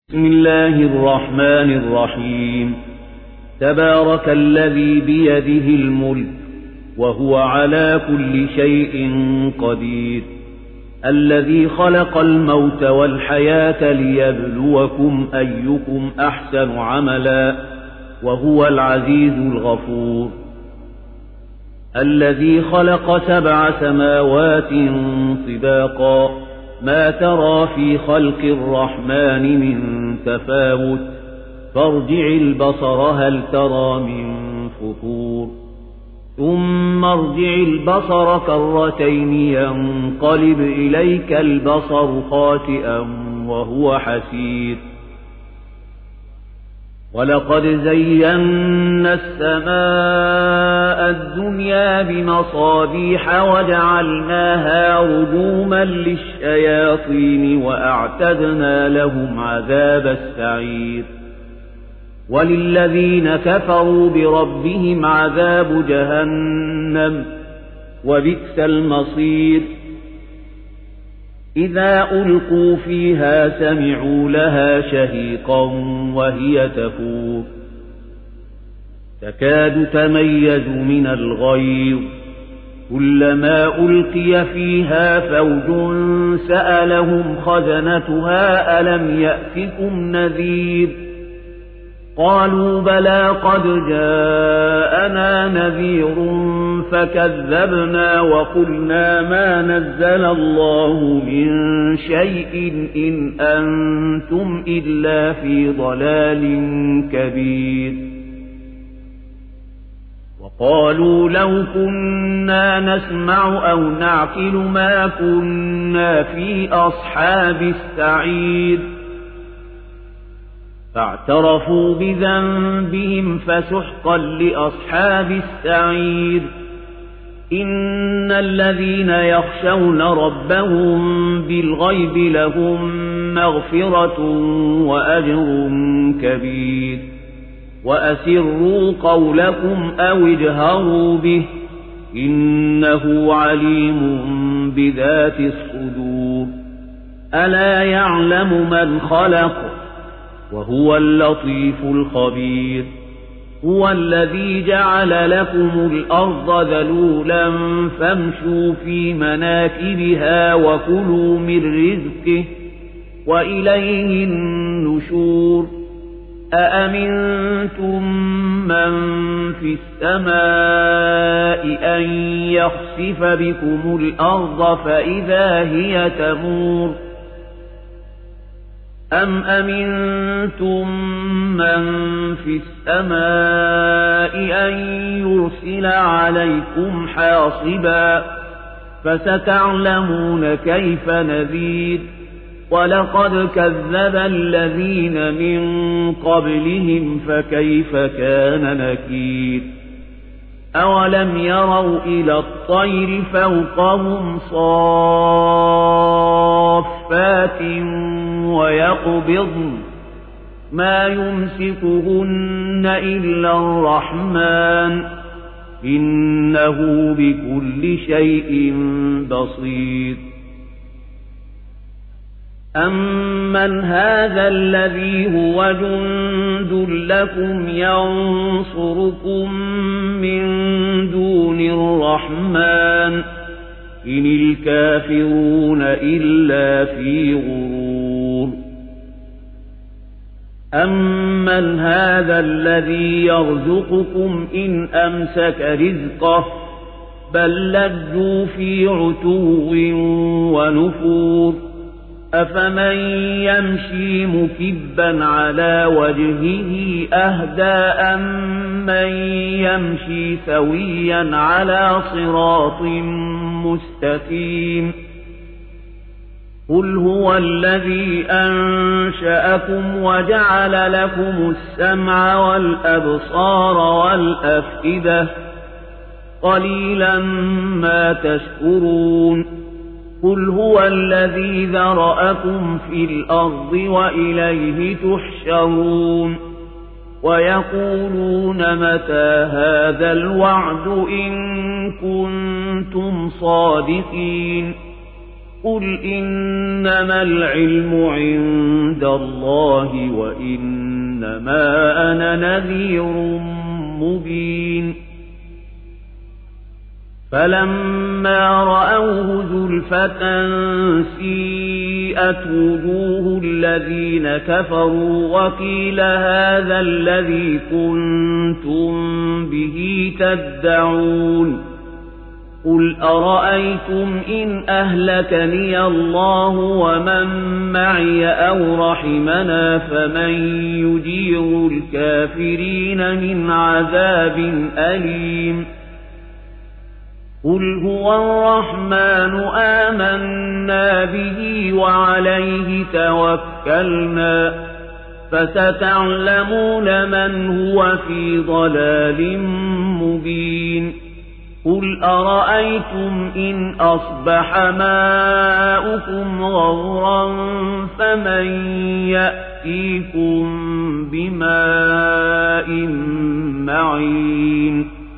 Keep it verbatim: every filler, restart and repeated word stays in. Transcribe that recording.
بسم الله الرحمن الرحيم. تبارك الذي بيده الملك وهو على كل شيء قدير، الذي خلق الموت والحياة ليبلوكم أيكم أحسن عملا وهو العزيز الغفور. الذي خلق سبع سماوات طباقا، ما ترى في خلق الرحمن من تفاوت، فارجع البصر هل ترى من فطور، ثم ارجع البصر كرتين ينقلب إليك البصر خاسئا وهو حسير. ولقد زينا السماء الدنيا بمصابيح وجعلناها رجوما للشياطين وأعتدنا لهم عذاب السعير. وللذين كفروا بربهم عذاب جهنم وبئس المصير. إذا ألقوا فيها سمعوا لها شهيقا وهي تفور، تكاد تميز من الغيظ، كلما ألقي فيها فوج سألهم خزنتها ألم يأتكم نذير، قالوا بلى قد جاءنا نذير فكذبنا وقلنا ما نزل الله من شيء إن أنتم إلا في ضلال كبير. وقالوا لو كنا نسمع أو نعقل ما كنا في أصحاب السعير. فاعترفوا بذنبهم فسحقا لأصحاب السعير. إن الذين يخشون ربهم بالغيب لهم مغفرة وأجر كبير. وأسروا قولكم أو اجهروا به إنه عليم بذات الصدور. ألا يعلم من خلق وهو اللطيف الخبير. هو الذي جعل لكم الأرض ذلولا فامشوا في مناكبها وكلوا من رزقه وإليه النشور. أأمنتم من في السماء أن يخسف بكم الأرض فإذا هي تمور، أم أمنتم من في السماء أن يرسل عليكم حاصبا، فستعلمون كيف نذير. ولقد كذب الذين من قبلهم فكيف كان نكير. أولم يروا إلى الطير فوقهم صافات ويقبضن ما يمسكهن إلا الرحمن إنه بكل شيء بصير. أمن هذا الذي هو جند لكم ينصركم من دون الرحمن إن الكافرون إلا في غرور. أمن هذا الذي يرزقكم إن أمسك رزقه بل لجوا في عتو ونفور. أفمن يمشي مكبا على وجهه أهدى أمن يمشي سويا على صراط مستقيم. قل هو الذي أنشأكم وجعل لكم السمع والأبصار والأفئدة قليلا ما تشكرون. قل هو الذي ذرأكم في الأرض وإليه تحشرون. ويقولون متى هذا الوعد إن كنتم صادقين. قل إنما العلم عند الله وإنما أنا نذير مبين فلما رأوه زلفة سيئت وجوه الذين كفروا وقيل هذا الذي كنتم به تدعون قل أرأيتم إن أهلكني الله ومن معي أو رحمنا فمن يجير الكافرين من عذاب أليم قل هو الرحمن آمنا به وعليه توكلنا فستعلمون من هو في ضلال مبين قل أرأيتم إن أصبح ماؤكم غورا فمن يأتيكم بماء معين